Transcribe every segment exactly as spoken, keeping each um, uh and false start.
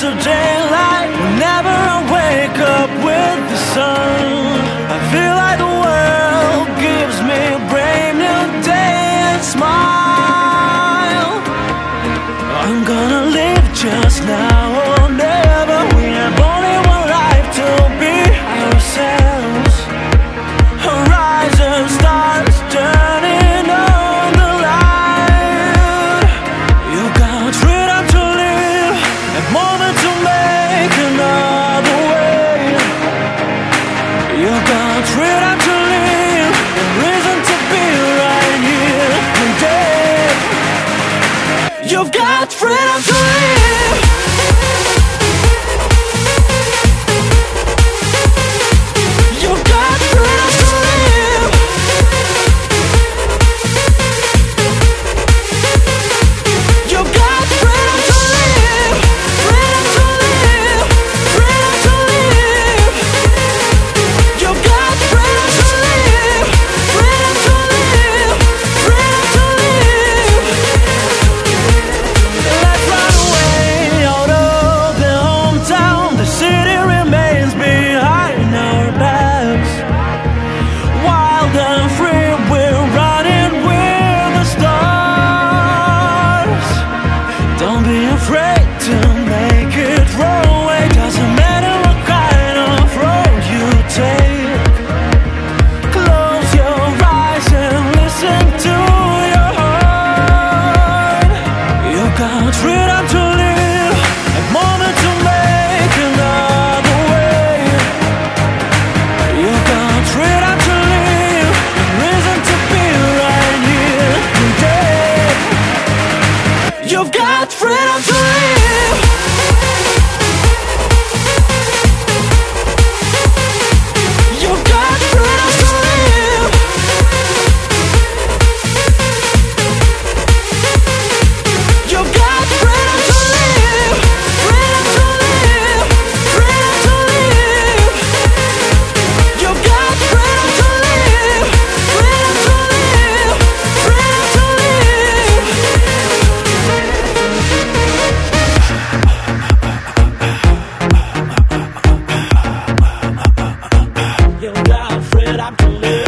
to daylight. Whenever I wake up with the sun, I feel like the world gives me a brand new day and smile. I'm gonna live just now or never. We have only one life to be ourselves. Horizon stars turning on the light. You got freedom to live, a moment to make another way. You got freedom to live, a reason to be right here today. You've got freedom to live. You've got freedom to live. You've got freedom to live. Freedom to live. Freedom to live. You've got freedom to live. Freedom to live. Freedom to live. Let's run away out of the hometown. The city remains behind our backs. Wild and free, we're running with the stars. Don't be afraid to make it roll away. Doesn't matter what kind of road you take. Close your eyes and listen to your heart. You got freedom to live, a moment to make another way. You got freedom to live, a reason to be right here today. You've got freedom to live. You've got freedom to live. You've got freedom to live. Freedom to live. Freedom to live. You've got freedom to live. Freedom to live. Freedom to live. You've got freedom to live.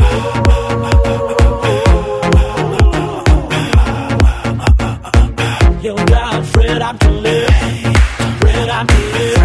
You've got freedom to live. Freedom to live.